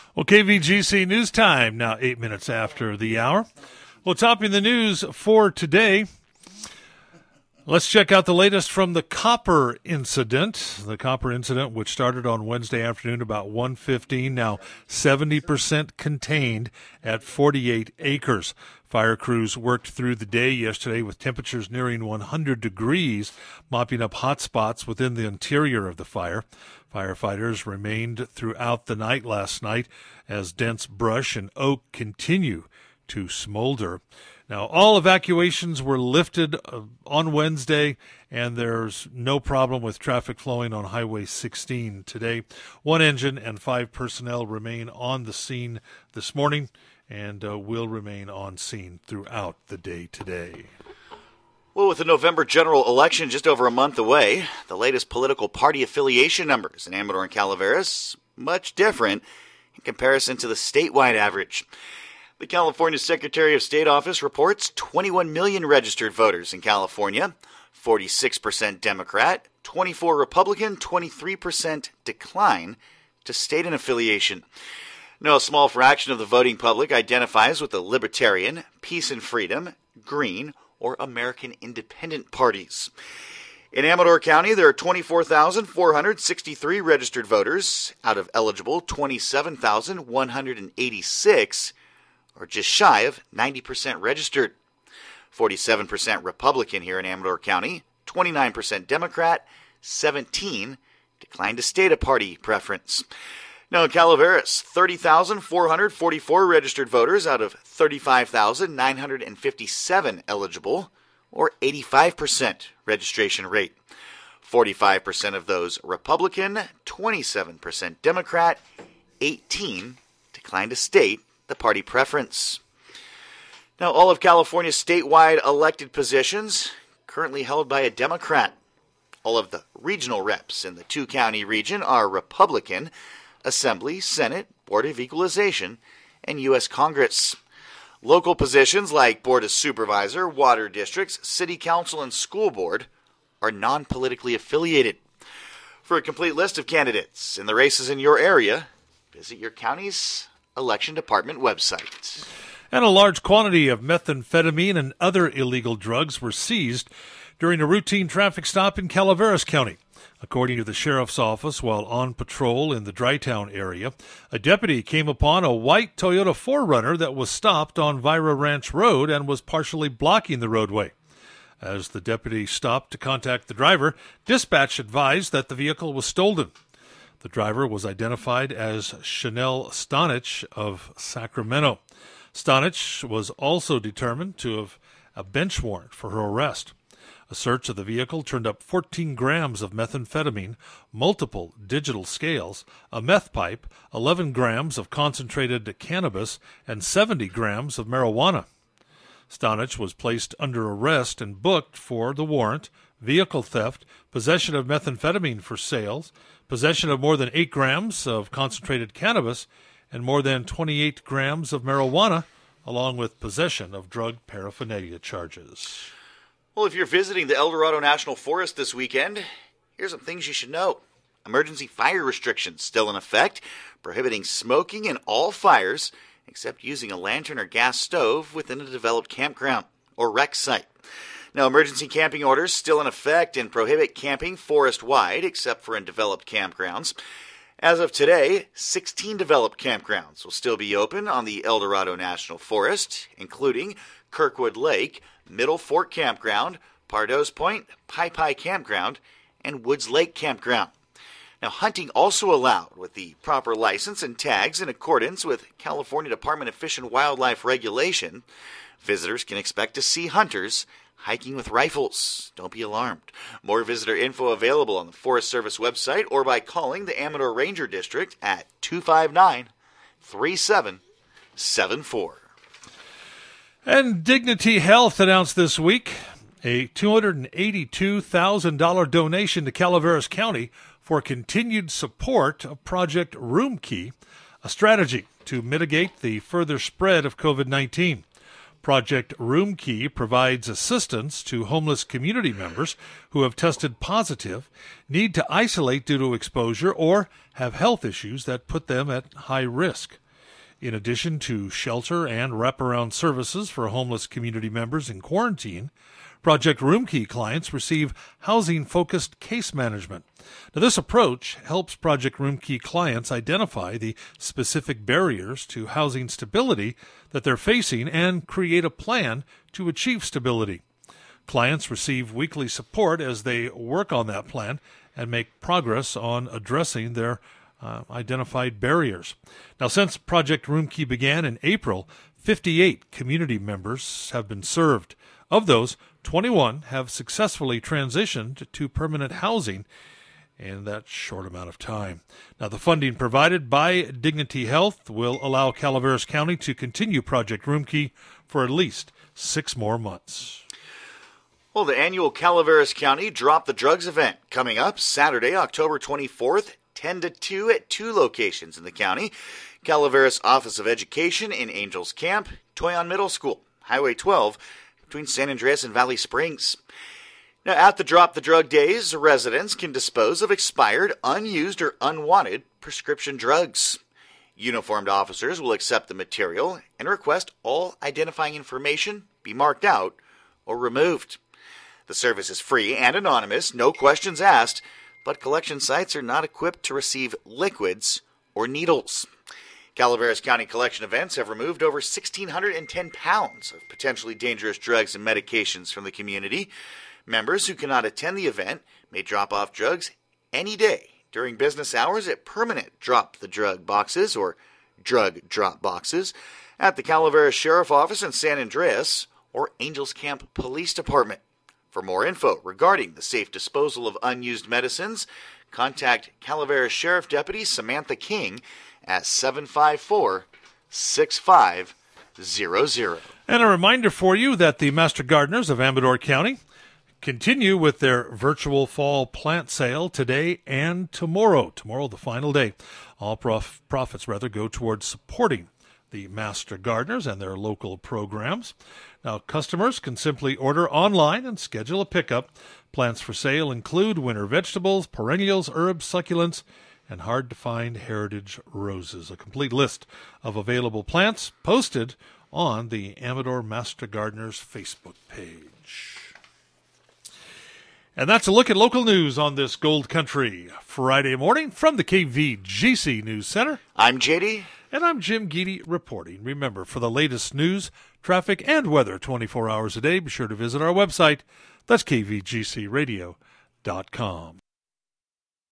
Well, KVGC News Time, now 8 minutes after the hour. Well, topping the news for today, let's check out the latest from the copper incident. The copper incident, which started on Wednesday afternoon about 1:15, now 70% contained at 48 acres. Fire crews worked through the day yesterday with temperatures nearing 100 degrees, mopping up hot spots within the interior of the fire. Firefighters remained throughout the night last night as dense brush and oak continue to smolder. Now, all evacuations were lifted on Wednesday, and there's no problem with traffic flowing on Highway 16 today. One engine and 5 personnel remain on the scene this morning and will remain on scene throughout the day today. Well, with the November general election just over a month away, the latest political party affiliation numbers in Amador and Calaveras much different in comparison to the statewide average. The California Secretary of State office reports 21 million registered voters in California, 46% Democrat, 24% Republican, 23% decline to state and affiliation. Now, a small fraction of the voting public identifies with the Libertarian, Peace and Freedom, Green, or American Independent parties. In Amador County, there are 24,463 registered voters out of eligible 27,186, or just shy of 90% registered. 47% Republican here in Amador County, 29% Democrat, 17% declined to state a party preference. Now in Calaveras, 30,444 registered voters out of 35,957 eligible, or 85% registration rate. 45% of those Republican, 27% Democrat, 18% declined to state the party preference. Now, all of California's statewide elected positions currently held by a Democrat. All of the regional reps in the two-county region are Republican: Assembly, Senate, Board of Equalization, and U.S. Congress. Local positions like Board of Supervisor, Water Districts, City Council, and School Board are non-politically affiliated. For a complete list of candidates in the races in your area, visit your county's election department website. And a large quantity of methamphetamine and other illegal drugs were seized during a routine traffic stop in Calaveras County. According to the sheriff's office, while on patrol in the Drytown area, a deputy came upon a white Toyota 4Runner that was stopped on Vira Ranch Road and was partially blocking the roadway. As the deputy stopped to contact the driver, dispatch advised that the vehicle was stolen. The driver was identified as Chanel Stanich of Sacramento. Stanich was also determined to have a bench warrant for her arrest. A search of the vehicle turned up 14 grams of methamphetamine, multiple digital scales, a meth pipe, 11 grams of concentrated cannabis, and 70 grams of marijuana. Stanich was placed under arrest and booked for the warrant, vehicle theft, possession of methamphetamine for sales, possession of more than 8 grams of concentrated cannabis, and more than 28 grams of marijuana, along with possession of drug paraphernalia charges. Well, if you're visiting the El Dorado National Forest this weekend, here's some things you should know. Emergency fire restrictions still in effect, prohibiting smoking in all fires except using a lantern or gas stove within a developed campground or rec site. Now, emergency camping orders still in effect and prohibit camping forest-wide except for in developed campgrounds. As of today, 16 developed campgrounds will still be open on the El Dorado National Forest, including Kirkwood Lake, Middle Fork Campground, Pardo's Point, Pi Campground, and Woods Lake Campground. Now, hunting also allowed with the proper license and tags in accordance with California Department of Fish and Wildlife regulation. Visitors can expect to see hunters hiking with rifles. Don't be alarmed. More visitor info available on the Forest Service website or by calling the Amador Ranger District at 259-3774. And Dignity Health announced this week a $282,000 donation to Calaveras County for continued support of Project Room Key, a strategy to mitigate the further spread of COVID-19. Project Room Key provides assistance to homeless community members who have tested positive, need to isolate due to exposure, or have health issues that put them at high risk. In addition to shelter and wraparound services for homeless community members in quarantine, Project Room Key clients receive housing-focused case management. Now, this approach helps Project Room Key clients identify the specific barriers to housing stability that they're facing and create a plan to achieve stability. Clients receive weekly support as they work on that plan and make progress on addressing their identified barriers. Now, since Project Room Key began in April, 58 community members have been served. Of those, 21 have successfully transitioned to permanent housing in that short amount of time. Now, the funding provided by Dignity Health will allow Calaveras County to continue Project Room Key for at least 6 more months. Well, the annual Calaveras County Drop the Drugs event coming up Saturday, October 24th, 10 to 2 at 2 locations in the county. Calaveras Office of Education in Angels Camp, Toyon Middle School, Highway 12, between San Andreas and Valley Springs. Now, at the Drop the Drug Days, residents can dispose of expired, unused, or unwanted prescription drugs. Uniformed officers will accept the material and request all identifying information be marked out or removed. The service is free and anonymous, no questions asked, but collection sites are not equipped to receive liquids or needles. Calaveras County collection events have removed over 1,610 pounds of potentially dangerous drugs and medications from the community. Members who cannot attend the event may drop off drugs any day during business hours at permanent Drop the Drug boxes or drug drop boxes at the Calaveras Sheriff Office in San Andreas or Angels Camp Police Department. For more info regarding the safe disposal of unused medicines, contact Calaveras Sheriff Deputy Samantha King at 754-6500. And a reminder for you that the Master Gardeners of Amador County continue with their virtual fall plant sale today and tomorrow. Tomorrow, the final day. All profits go towards supporting the Master Gardeners and their local programs. Now, customers can simply order online and schedule a pickup. Plants for sale include winter vegetables, perennials, herbs, succulents, and hard-to-find heritage roses. A complete list of available plants posted on the Amador Master Gardeners Facebook page. And that's a look at local news on this Gold Country Friday morning from the KVGC News Center. I'm JD. And I'm Jim Geedy reporting. Remember, for the latest news, traffic, and weather 24 hours a day, be sure to visit our website. That's kvgcradio.com.